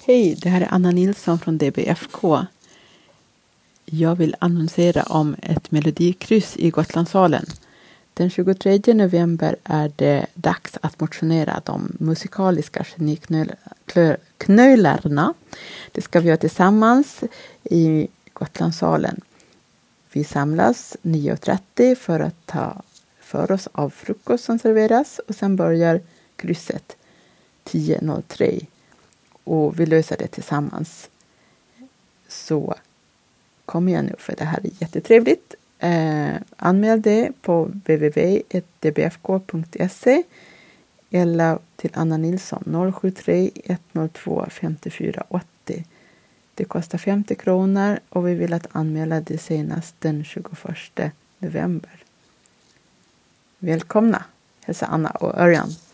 Hej, det här är Anna Nilsson från DBFK. Jag vill annonsera om ett melodikryss i Gotlandssalen. Den 23 november är det dags att motionera de musikaliska geniknölarna. Det ska vi göra tillsammans i Gotlandssalen. Vi samlas 9.30 för att ta för oss av frukost som serveras och sen börjar krysset 10.03. Och vi löser det tillsammans. Så kom igen nu, för det här är jättetrevligt. Anmäl det på www.dbfk.se eller till Anna Nilsson 073 102 54 80. Det kostar 50 kronor och vi vill att anmäla det senast den 21 november. Välkomna, hälsa Anna och Örjan.